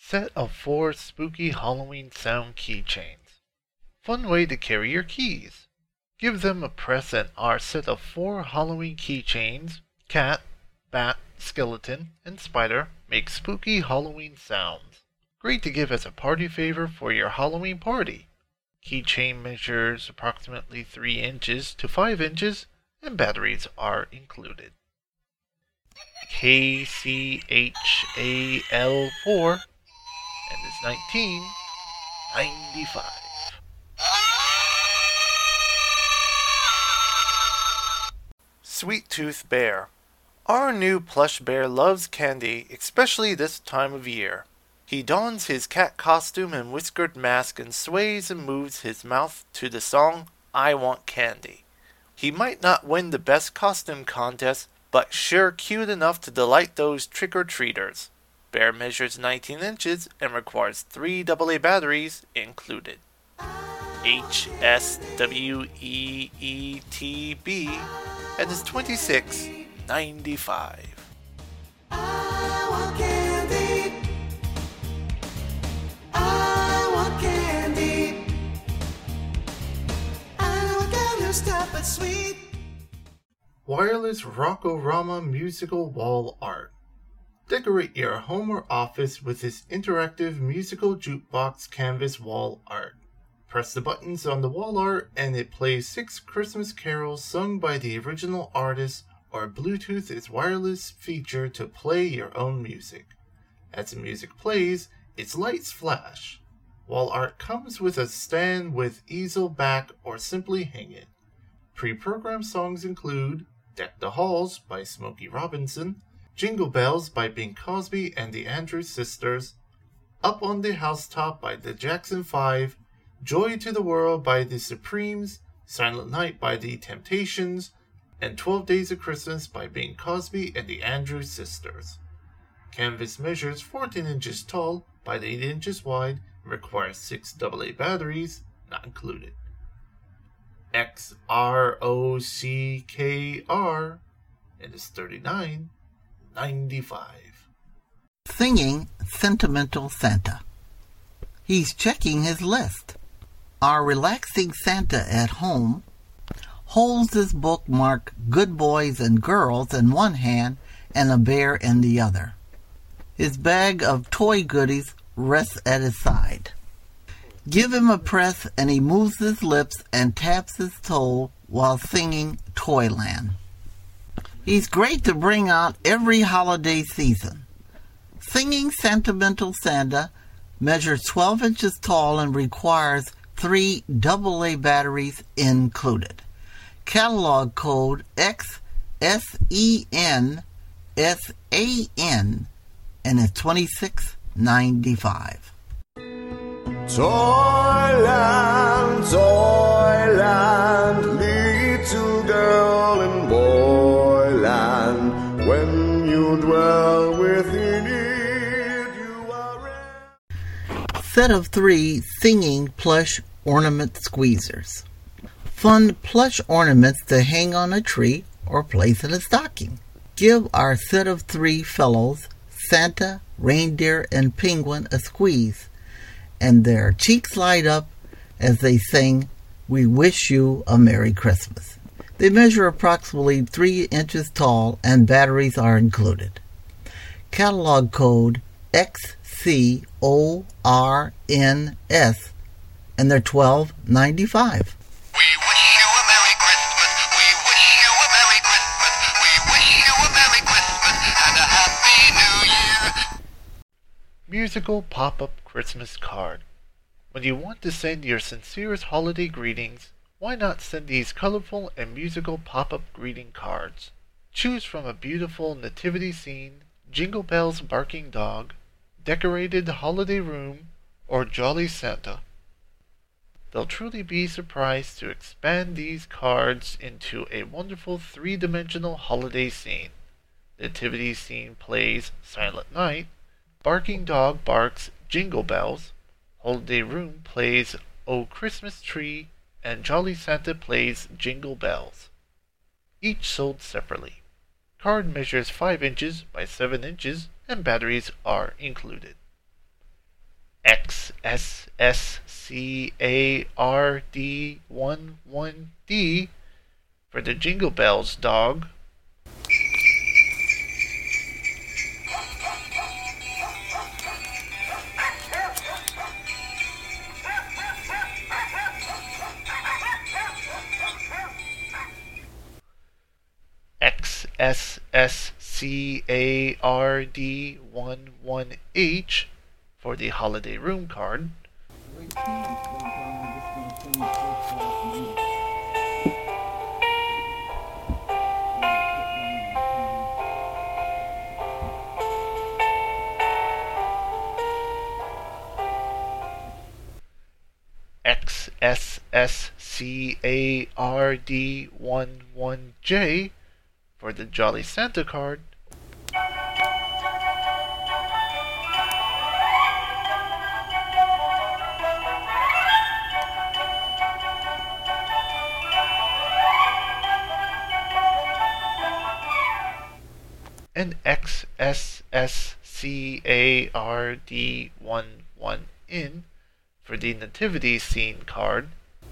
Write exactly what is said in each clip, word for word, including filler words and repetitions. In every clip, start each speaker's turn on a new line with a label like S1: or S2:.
S1: Set of four spooky Halloween sound keychains. Fun way to carry your keys. Give them a press and our set of four Halloween keychains, cat, bat, skeleton, and spider, make spooky Halloween sounds. Great to give as a party favor for your Halloween party. Keychain measures approximately three inches to five inches, and batteries are included. K C H A L four and is nineteen ninety-five. Sweet Tooth Bear. Our new plush bear loves candy, especially this time of year. He dons his cat costume and whiskered mask and sways and moves his mouth to the song, I Want Candy. He might not win the best costume contest, but sure cute enough to delight those trick-or-treaters. Bear measures nineteen inches and requires three double A batteries included. H S W E E T B and is twenty-six ninety-five.
S2: I want candy. I want candy. I want candy, stop it sweet.
S1: Wireless Rockorama musical wall art. Decorate your home or office with this interactive musical jukebox canvas wall art. Press the buttons on the wall art and it plays six Christmas carols sung by the original artist, or Bluetooth its wireless feature to play your own music. As the music plays, its lights flash. Wall art comes with a stand with easel back or simply hang it. Pre-programmed songs include Deck the Halls by Smokey Robinson, Jingle Bells by Bing Crosby and the Andrews Sisters, Up on the Housetop by the Jackson Five, Joy to the World by the Supremes, Silent Night by the Temptations, and twelve Days of Christmas by Bing Crosby and the Andrews Sisters. Canvas measures fourteen inches tall by eight inches wide and requires six double A batteries, not included. X R O C K R and is thirty-nine ninety-five.
S3: Singing Sentimental Santa. He's checking his list. Our relaxing Santa at home holds his book marked Good Boys and Girls in one hand and a bear in the other. His bag of toy goodies rests at his side. Give him a press and he moves his lips and taps his toe while singing Toyland. He's great to bring out every holiday season. Singing Sentimental Santa measures twelve inches tall and requires three double A batteries included. Catalog code X S E N S A N and is twenty-six ninety-five.
S4: Toyland, Toyland, little girl and boyland, when you dwell within it, you are in.
S3: Set of three singing plush ornament squeezers. Fun plush ornaments to hang on a tree or place in a stocking. Give our set of three fellows, Santa, Reindeer, and Penguin, a squeeze, and their cheeks light up as they sing, We Wish You a Merry Christmas. They measure approximately three inches tall and batteries are included. Catalog code X C O R N S and they're twelve ninety-five.
S5: We wish you a Merry Christmas, we wish you a Merry Christmas, we wish you a Merry Christmas and a Happy New Year.
S1: Musical pop-up Christmas card. When you want to send your sincerest holiday greetings, why not send these colorful and musical pop-up greeting cards? Choose from a beautiful nativity scene, Jingle Bells barking dog, decorated holiday room, or Jolly Santa. They'll truly be surprised to expand these cards into a wonderful three-dimensional holiday scene. Nativity scene plays Silent Night, barking dog barks Jingle Bells, holiday room plays O Christmas Tree, and Jolly Santa plays Jingle Bells. Each sold separately. Card measures five inches by seven inches and batteries are included. S S C A R D one one D for the Jingle Bells dog. X S S C A R D one one H for the Holiday Room card. X S S C A R D one one J for the Jolly Santa card. And X S S C A R D one one N for the Nativity Scene card.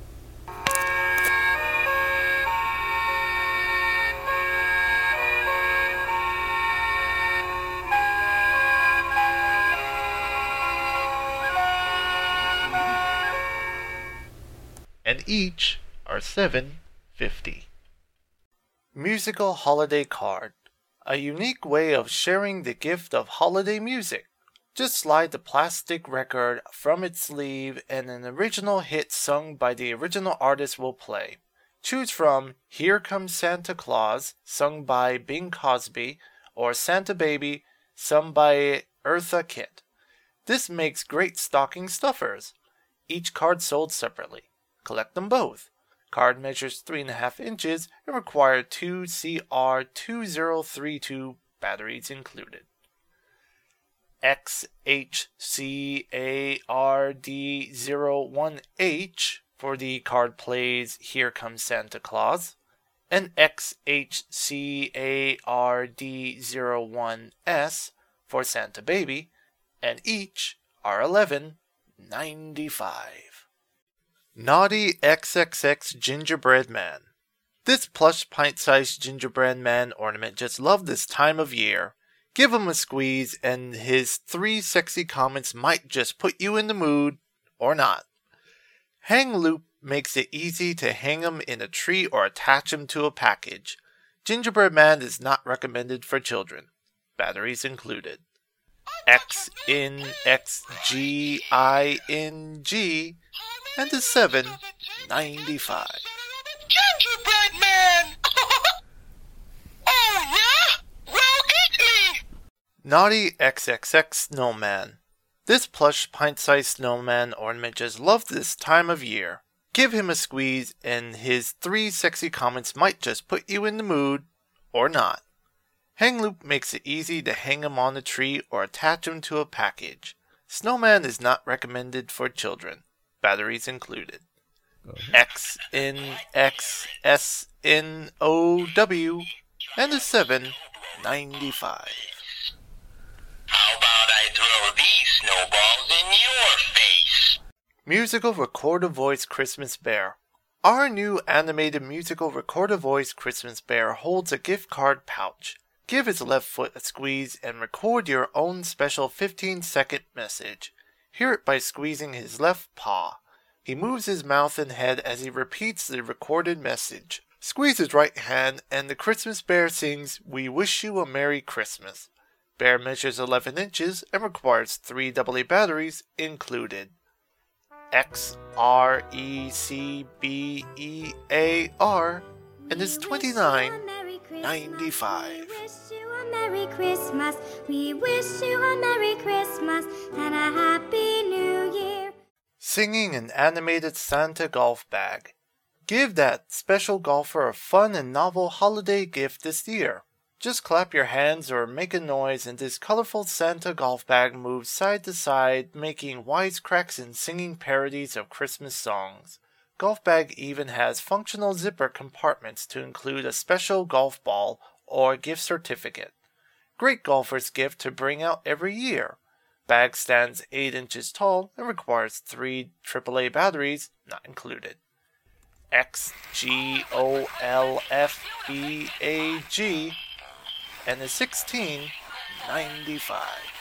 S1: And each are seven fifty. Musical Holiday Card. A unique way of sharing the gift of holiday music. Just slide the plastic record from its sleeve and an original hit sung by the original artist will play. Choose from Here Comes Santa Claus, sung by Bing Crosby, or Santa Baby, sung by Eartha Kitt. This makes great stocking stuffers. Each card sold separately. Collect them both. Card measures three and a half inches and require two C R two zero three two batteries included. X H C A R D zero one H for the card plays Here Comes Santa Claus, and X H C A R D zero one S for Santa Baby, and each are eleven ninety-five. Naughty triple X Gingerbread Man. This plush pint-sized gingerbread man ornament just loved this time of year. Give him a squeeze and his three sexy comments might just put you in the mood, or not. Hang Loop makes it easy to hang him in a tree or attach him to a package. Gingerbread Man is not recommended for children. Batteries included. X N X G I N G and a seven ninety-five.
S5: Gingerbread Man! Oh yeah? Well, eat me!
S1: Naughty triple X Snowman. This plush pint-sized snowman ornament just loved this time of year. Give him a squeeze and his three sexy comments might just put you in the mood, or not. Hang Loop makes it easy to hang him on a tree or attach him to a package. Snowman is not recommended for children. Batteries included. X N X S N O W and a seven ninety-five.
S5: How about I throw these snowballs in your face?
S1: Musical Record-A-Voice Christmas Bear. Our new animated musical Record-A-Voice Christmas Bear holds a gift card pouch. Give his left foot a squeeze and record your own special fifteen second message. Hear it by squeezing his left paw. He moves his mouth and head as he repeats the recorded message. Squeeze his right hand and the Christmas Bear sings, "We Wish You a Merry Christmas." Bear measures eleven inches and requires three double A batteries included. X R E C B E A R and is twenty-nine ninety-five.
S6: Merry Christmas, we wish you a Merry Christmas and a Happy New Year.
S1: Singing an animated Santa golf bag. Give that special golfer a fun and novel holiday gift this year. Just clap your hands or make a noise and this colorful Santa golf bag moves side to side, making wisecracks and singing parodies of Christmas songs. Golf bag even has functional zipper compartments to include a special golf ball or gift certificate. Great golfer's gift to bring out every year. Bag stands eight inches tall and requires three triple A batteries, not included. X G O L F B A G and is sixteen ninety-five.